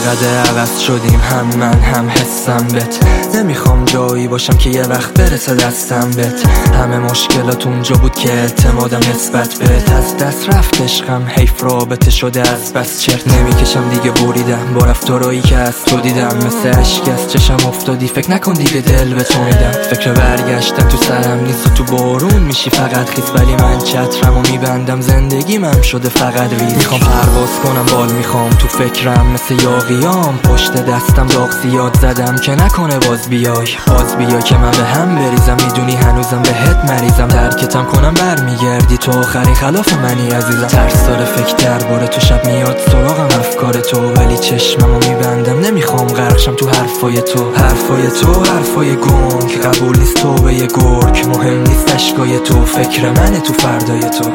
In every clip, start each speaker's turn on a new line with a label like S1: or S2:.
S1: چقدر عوض شدیم، هم من هم حسم بهت. نمیخوام جایی باشم که یه وقت برسه دستم بهت. همه مشکلات اونجا بود که اعتمادم نسبت بهت از دست رفت. عشقم حیف رابطه شده از بس چرت نمیکشم دیگه، بریدم با رفتارایی که از تو دیدم. مثل اشک از چشم افتادی، فکر نکن دیگه دل به تو میدم. فکر برگشتن تو سرم نیست و تو بارون میشی فقط خیس، ولی من چترمو میبندم، زندگی من شده فقط ریز. میخوام پرواز کنم بال، میخوام تو فکرم مثل یاغیام، پشت دستم داغ زیاد زدم که نکنه باز بیای که من به هم بریزم. میدونی هنوزم بهت مریضم، ترکتم کنم برمیگردی تو، آخرین خلاف منی عزیزم. ترس داره فکر درباره تو، شب میاد سراغم افکار تو، ولی چشممو میبندم، نمیخوام غرقشم تو حرفای تو. حرفای گنگ، قبول نیست تو به یه گرگ، مهم نیست اشکای تو، فکر منه تو فردای تو.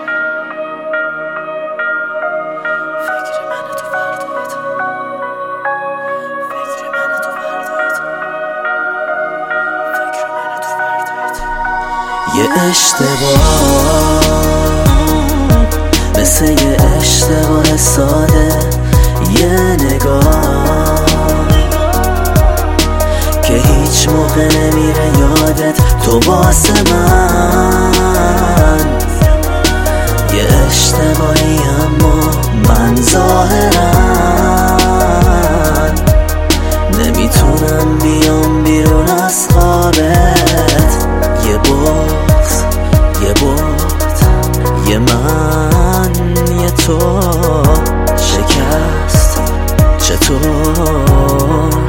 S2: یه اشتباه مثل یه اشتباه ساده، یه نگاه که هیچ موقع نمیره یادت تو واسه من. یه اشتباهی اما من ظاهرا نمیتونم بیام بیرون از خوابت. یه بغض، یه بغض، یه من، یه تو، شکست چطور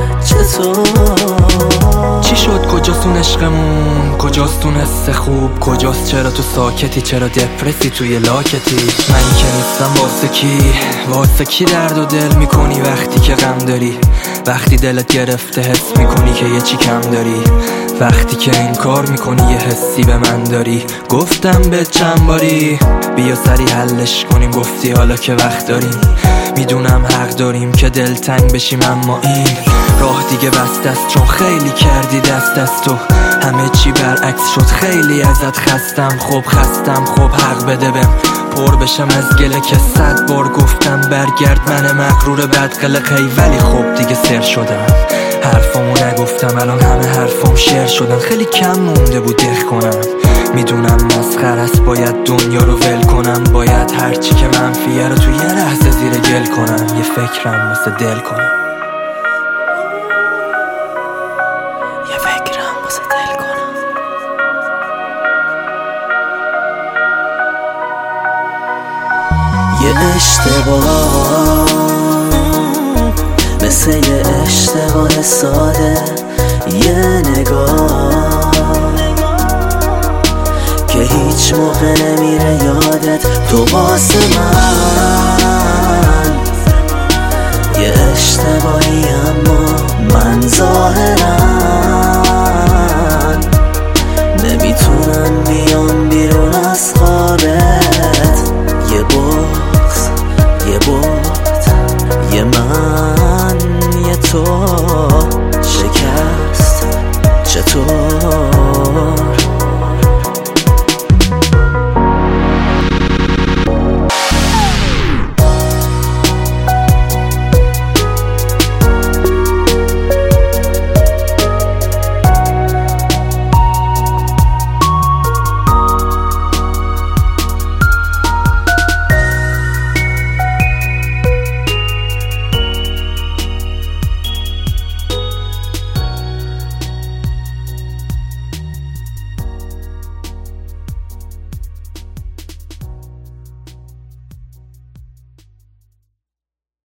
S1: چی شد؟ کجاست اون عشقمون؟ کجاست اون حس خوب؟ کجاست؟ چرا تو ساکتی؟ چرا دپرسی توی لاکتی؟ من که نیستم واسه کی درد و دل میکنی وقتی که غم داری؟ وقتی دلت گرفته حس میکنی که یه چی کم داری؟ وقتی که این کار میکنی یه حسی به من داری؟ گفتم به چند باری بیا سری حلش کنیم، گفتی حالا که وقت داریم. میدونم حق داریم که دلتنگ بشیم، اما این راه دیگه بسته است، چون خیلی کردی دست از تو. همه چی برعکس شد، خیلی ازت خستم. خب حق بده بهم پر بشم از گله که 100 بار گفتم برگرد، من مغرور بدقلقی، ولی خب دیگه سر شدم. حرفامو نگفتم، الان همه حرفام شعر شدن. خیلی کم مونده بود دق کنم، میدونم مسخره است، باید دنیا رو ول کنم، باید هرچی که منفیه رو تو یه لحظه زیر گل کنم، یه فکرم واسه دل کنم.
S2: یه اشتباه مثل یه اشتباه ساده، یه نگاه که هیچ موقع نمیره یادت تو واسه من. یه اشتباهی اما من ظاهرا نمیتونم بیام بیرون از خوابت.